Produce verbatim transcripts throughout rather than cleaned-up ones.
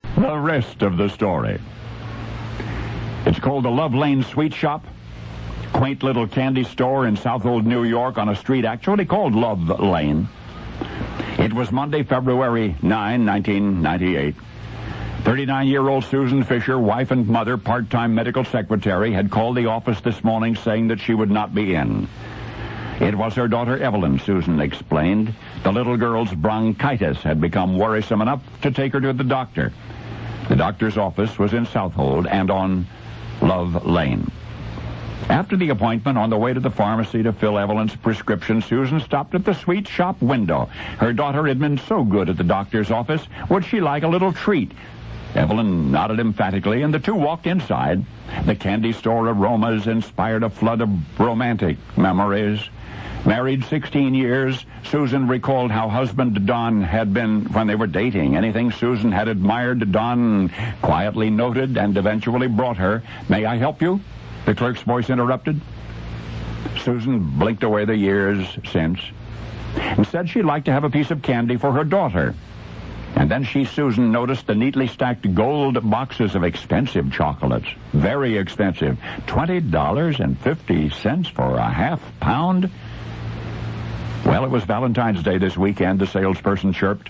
the rest of the story. It's called the Love Lane Sweet Shop, quaint little candy store in Southold, New York, on a street actually called Love Lane. It was Monday, February ninth, nineteen ninety-eight. thirty-nine-year-old Susan Fisher, wife and mother, part-time medical secretary, had called the office this morning saying that she would not be in. It was her daughter Evelyn, Susan explained. The little girl's bronchitis had become worrisome enough to take her to the doctor. The doctor's office was in Southold and on Love Lane. After the appointment, on the way to the pharmacy to fill Evelyn's prescription, Susan stopped at the sweet shop window. Her daughter had been so good at the doctor's office. Would she like a little treat? Evelyn nodded emphatically, and the two walked inside. The candy store aromas inspired a flood of romantic memories. Married sixteen years, Susan recalled how husband Don had been when they were dating. Anything Susan had admired, Don quietly noted and eventually brought her. "May I help you?" the clerk's voice interrupted. Susan blinked away the years since and said she'd like to have a piece of candy for her daughter. And then she, Susan, noticed the neatly stacked gold boxes of expensive chocolates. Very expensive. twenty dollars and fifty cents for a half pound? Well, it was Valentine's Day this weekend, the salesperson chirped.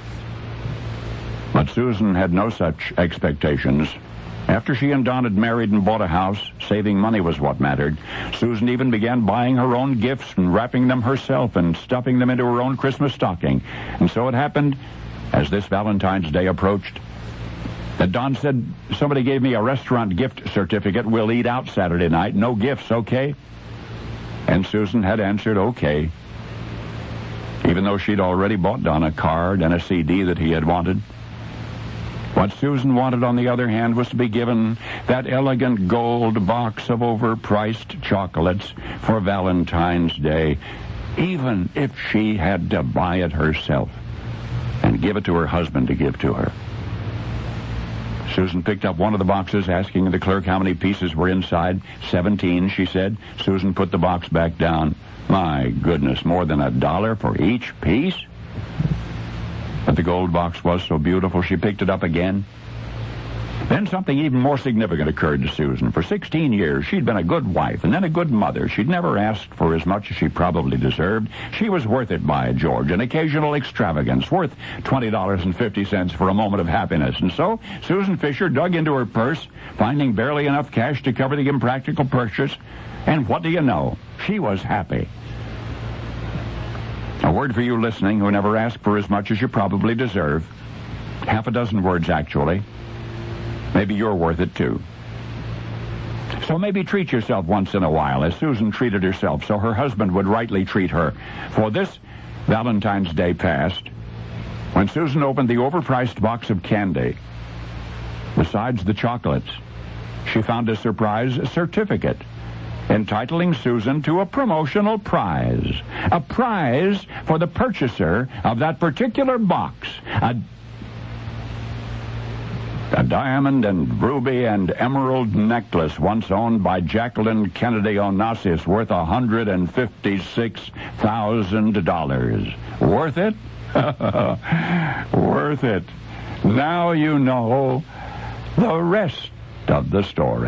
But Susan had no such expectations. After she and Don had married and bought a house, saving money was what mattered. Susan even began buying her own gifts and wrapping them herself and stuffing them into her own Christmas stocking. And so it happened, as this Valentine's Day approached, that Don said, "Somebody gave me a restaurant gift certificate. We'll eat out Saturday night. No gifts, okay?" And Susan had answered, okay, even though she'd already bought Don a card and a C D that he had wanted. What Susan wanted, on the other hand, was to be given that elegant gold box of overpriced chocolates for Valentine's Day, even if she had to buy it herself and give it to her husband to give to her. Susan picked up one of the boxes, asking the clerk how many pieces were inside. Seventeen, she said. Susan put the box back down. My goodness, more than a dollar for each piece? But the gold box was so beautiful, she picked it up again. Then something even more significant occurred to Susan. For sixteen years, she'd been a good wife and then a good mother. She'd never asked for as much as she probably deserved. She was worth it, by George, an occasional extravagance, worth twenty dollars and fifty cents for a moment of happiness. And so Susan Fisher dug into her purse, finding barely enough cash to cover the impractical purchase. And what do you know? She was happy. A word for you listening who never asked for as much as you probably deserve. Half a dozen words, actually. Maybe you're worth it, too. So maybe treat yourself once in a while, as Susan treated herself, so her husband would rightly treat her. For this Valentine's Day passed, when Susan opened the overpriced box of candy, besides the chocolates, she found a surprise certificate entitling Susan to a promotional prize. A prize for the purchaser of that particular box. A A diamond and ruby and emerald necklace once owned by Jacqueline Kennedy Onassis, worth one hundred fifty-six thousand dollars. Worth it? Worth it. Now you know the rest of the story.